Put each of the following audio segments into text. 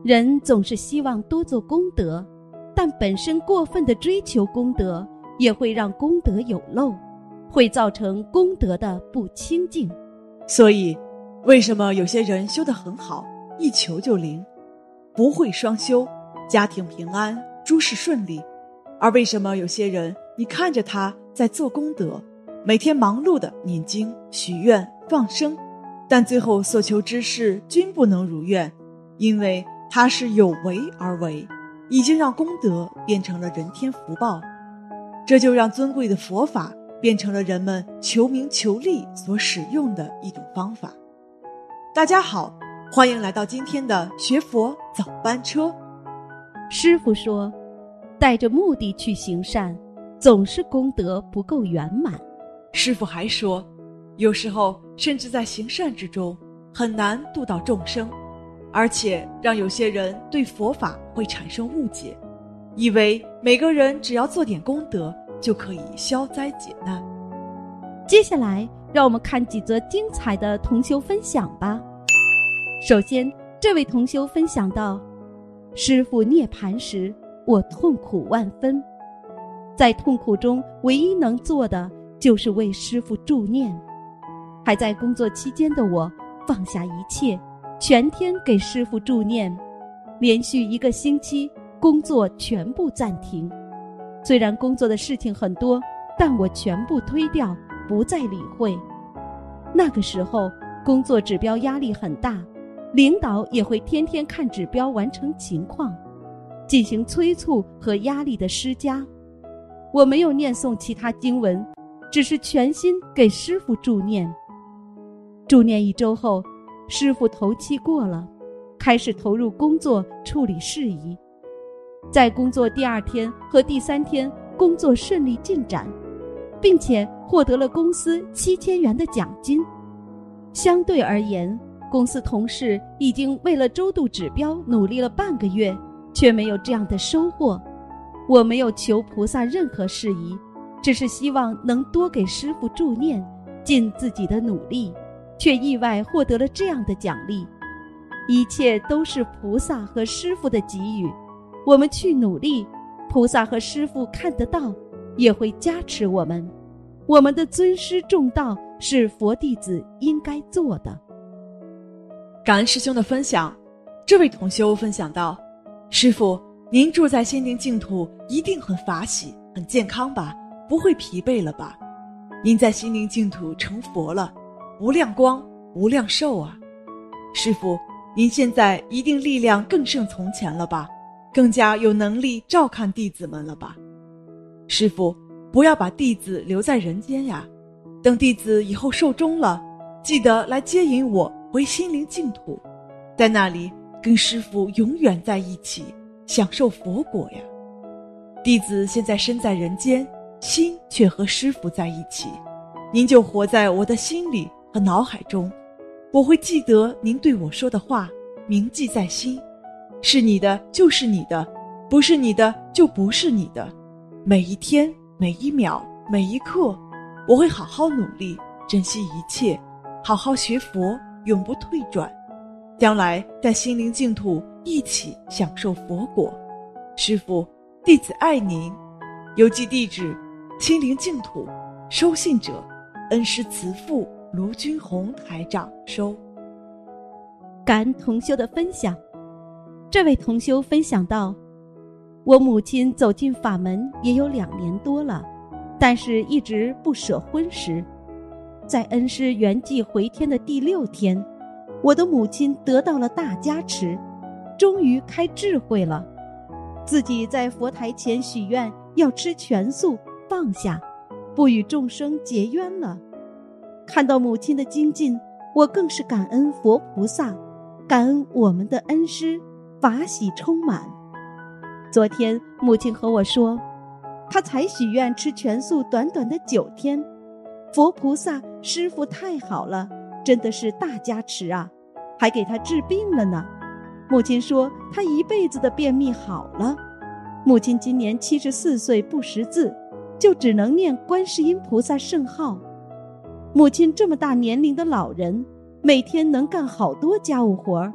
人总是希望多做功德，但本身过分的追求功德，也会让功德有漏，会造成功德的不清净。 所以，为什么有些人修得很好，一求就灵，不会双修，家庭平安，诸事顺利？而为什么有些人，你看着他在做功德，每天忙碌的念经、许愿、放生，但最后所求之事均不能如愿，因为他是有为而为，已经让功德变成了人天福报，这就让尊贵的佛法变成了人们求名求利所使用的一种方法。大家好，欢迎来到今天的学佛早班车。 师父说，带着目的去行善，总是功德不够圆满。 师父还说，有时候甚至在行善之中很难度到众生，而且让有些人对佛法会产生误解，以为每个人只要做点功德就可以消灾解难。 接下来让我们看几则精彩的同修分享吧。首先，这位同修分享到，师父涅槃时，我痛苦万分，在痛苦中唯一能做的就是为师父助念。还在工作期间的我放下一切，全天给师父助念，连续1个星期工作全部暂停。虽然工作的事情很多，但我全部推掉，不再理会。那个时候工作指标压力很大，领导也会天天看指标完成情况，进行催促和压力的施加。我没有念诵其他经文，只是全心给师父助念。助念1周后，师父头七过了，开始投入工作处理事宜。在工作第2天和第3天，工作顺利进展，并且获得了公司7000元的奖金。相对而言，公司同事已经为了周度指标努力了半个月，却没有这样的收获。我没有求菩萨任何事宜，只是希望能多给师父助念，尽自己的努力，却意外获得了这样的奖励。一切都是菩萨和师父的给予，我们去努力，菩萨和师父看得到，也会加持我们。我们的尊师重道是佛弟子应该做的。 感恩师兄的分享。这位同修分享到，师父，您住在心灵净土一定很法喜，很健康吧？不会疲惫了吧？您在心灵净土成佛了，无量光无量寿啊！师父，您现在一定力量更胜从前了吧？更加有能力照看弟子们了吧？师父，不要把弟子留在人间呀，等弟子以后寿终了，记得来接引我回心灵净土，在那里跟师父永远在一起，享受佛果呀。弟子现在身在人间，心却和师父在一起，您就活在我的心里和脑海中，我会记得您对我说的话，铭记在心。是你的就是你的，不是你的就不是你的。每一天每一秒每一刻，我会好好努力，珍惜一切，好好学佛，永不退转，将来在心灵净土一起享受佛果。师父，弟子爱您。邮寄地址：心灵净土，收信者恩师慈父卢军宏台长收。 感恩同修的分享。这位同修分享到，我母亲走进法门也有2年多了，但是一直不舍荤食。在恩师圆寂回天的第6天，我的母亲得到了大加持，终于开智慧了。自己在佛台前许愿要吃全素，放下，不与众生结冤了。看到母亲的精进，我更是感恩佛菩萨，感恩我们的恩师，法喜充满。昨天母亲和我说，她才许愿吃全素短短的9天，佛菩萨师父太好了，真的是大加持啊，还给她治病了呢。母亲说她一辈子的便秘好了。母亲今年74岁，不识字，就只能念观世音菩萨圣号。母亲这么大年龄的老人，每天能干好多家务活，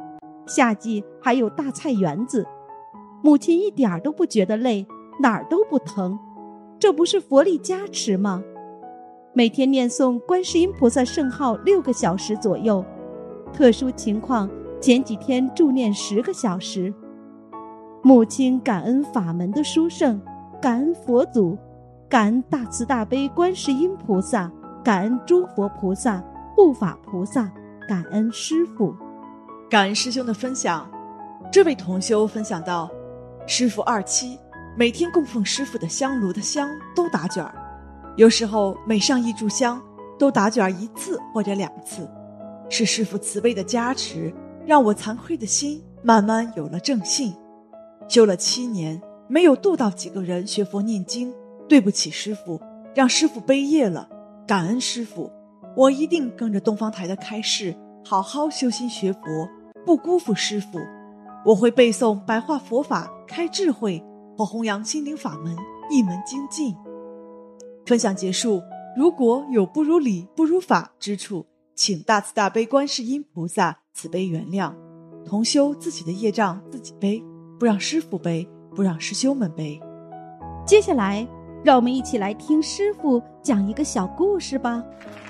夏季还有大菜园子。母亲一点都不觉得累，哪儿都不疼，这不是佛力加持吗？每天念诵观世音菩萨圣号6个小时左右，特殊情况前几天助念10个小时。母亲感恩法门的殊胜，感恩佛祖，感恩大慈大悲观世音菩萨，感恩诸佛菩萨、护法菩萨，感恩师父。 感恩师兄的分享。这位同修分享到，师父27每天供奉师父的香炉的香都打卷儿，有时候每上1炷香都打卷1次或者2次，是师父慈悲的加持，让我惭愧的心慢慢有了正信。修了7年，没有度到几个人学佛念经，对不起师父，让师父背业了，感恩师父，我一定跟着东方台的开示，好好修心学佛，不辜负师父。我会背诵白话佛法，开智慧，和弘扬心灵法门，一门精进。分享结束，如果有不如理不如法之处，请大慈大悲观世音菩萨慈悲原谅。同修自己的业障自己背，不让师父背，不让师兄们背。 接下来让我们一起来听师父讲一个小故事吧。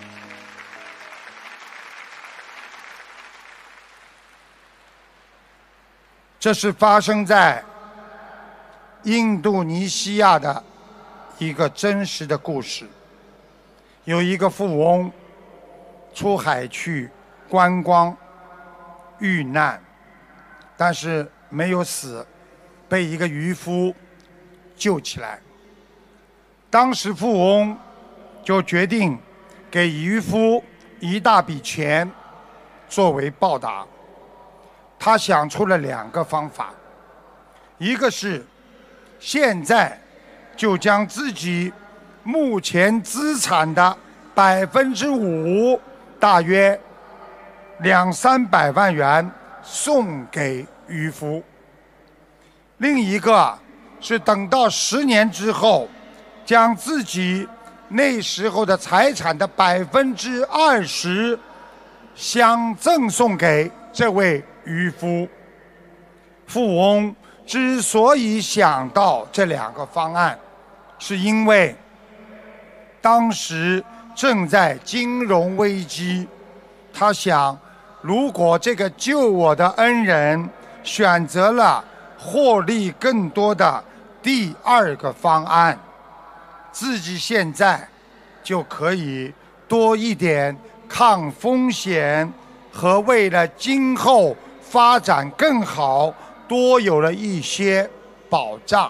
这是发生在印度尼西亚的一个真实的故事。有一个富翁出海去观光遇难，但是没有死，被一个渔夫救起来。当时富翁就决定给渔夫一大笔钱作为报答。他想出了2个方法，一个是现在就将自己目前资产的5%，大约200-300万元送给渔夫；另一个是等到10年之后，将自己那时候的财产的20%相赠送给这位渔夫。富翁之所以想到这2个方案，是因为当时正在金融危机，他想，如果这个救我的恩人选择了获利更多的第2个方案，自己现在就可以多一点抗风险和为了今后发展更好，多有了一些保障。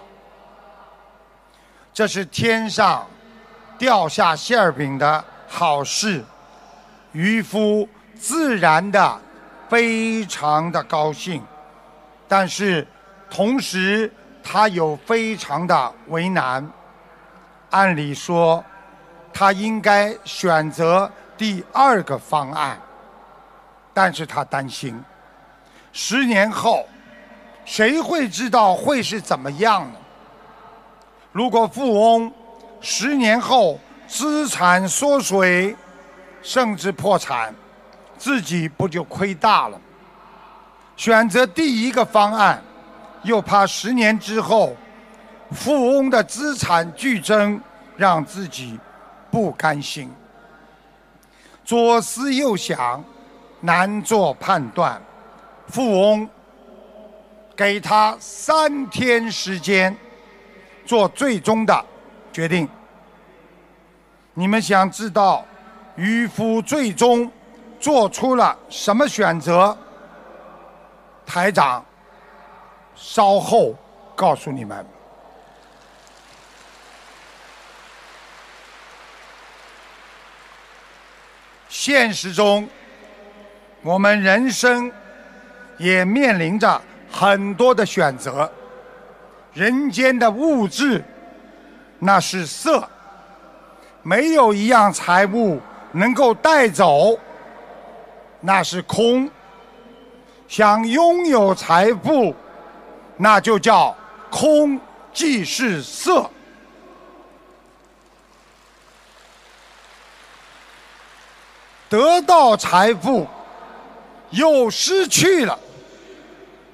这是天上掉下馅饼的好事，渔夫自然的非常的高兴，但是同时他有非常的为难。按理说他应该选择第2个方案，但是他担心10年后谁会知道会是怎么样呢？如果富翁10年后资产缩水，甚至破产，自己不就亏大了？选择第1个方案，又怕10年之后富翁的资产剧增，让自己不甘心。左思右想，难做判断。富翁给他3天时间做最终的决定。你们想知道渔夫最终做出了什么选择？台长稍后告诉你们。现实中，我们人生也面临着很多的选择。人间的物质那是色，没有一样财物能够带走，那是空。想拥有财富，那就叫空即是色。得到财富又失去了，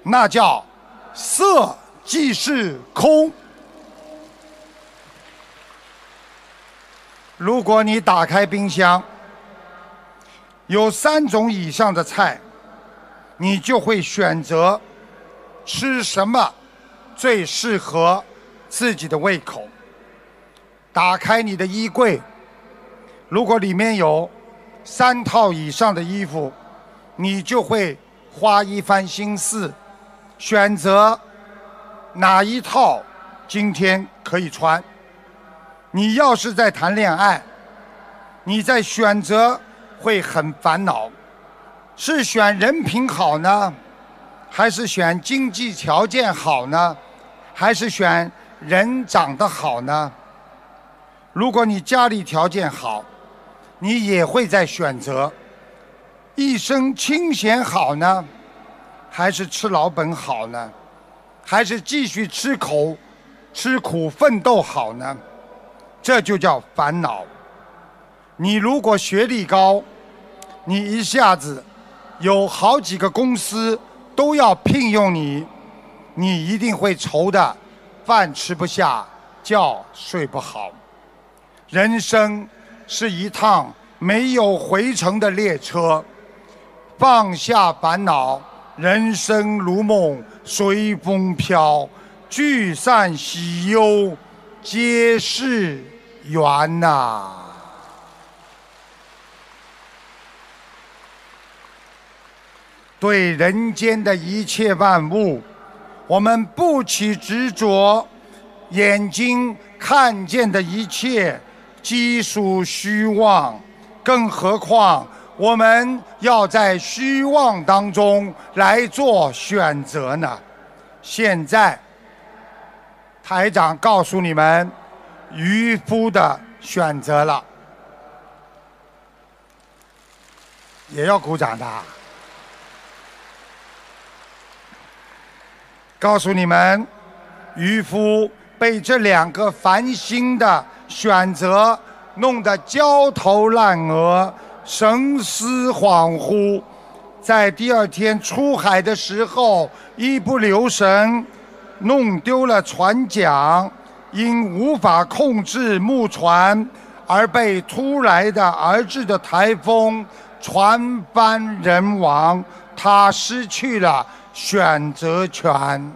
那叫色即是空。如果你打开冰箱，有3种以上的菜，你就会选择吃什么最适合自己的胃口。打开你的衣柜，如果里面有3套以上的衣服，你就会花一番心思选择哪一套今天可以穿。你要是在谈恋爱，你在选择会很烦恼，是选人品好呢，还是选经济条件好呢，还是选人长得好呢？如果你家里条件好，你也会在选择一生清闲好呢，还是吃老本好呢，还是继续吃苦奋斗好呢？这就叫烦恼。你如果学历高，你一下子有好几个公司都要聘用你，你一定会愁的饭吃不下，觉睡不好。人生是一趟没有回程的列车，放下烦恼，人生如梦，随风飘，聚散喜忧皆是缘呐。对人间的一切万物，我们不起执着，眼睛看见的一切皆属虚妄，更何况我们要在虚妄当中来做选择呢？现在台长告诉你们渔夫的选择了，也要鼓掌的。告诉你们，渔夫被这2个烦心的选择弄得焦头烂额，神思恍惚，在第2天出海的时候一不留神弄丢了船桨，因无法控制木船而被突来的而至的台风船翻人亡，他失去了选择权。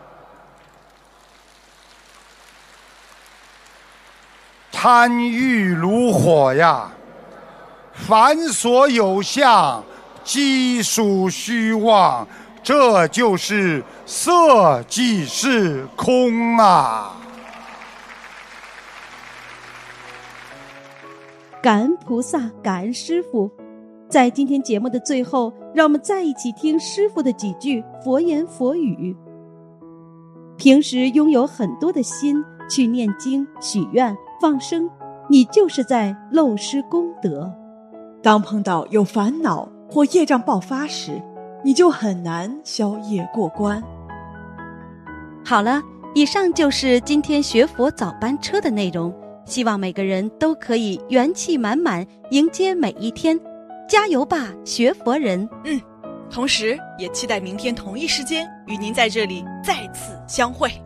贪欲如火呀，凡所有相，皆属虚妄，这就是色即是空啊！ 感恩菩萨，感恩师父。在今天节目的最后，让我们再一起听师父的几句佛言佛语。平时拥有很多的心去念经、许愿、放生，你就是在漏失功德。 当碰到有烦恼或业障爆发时，你就很难消业过关。 好了，以上就是今天学佛早班车的内容，希望每个人都可以元气满满迎接每一天，加油吧，学佛人！ 同时也期待明天同一时间与您在这里再次相会。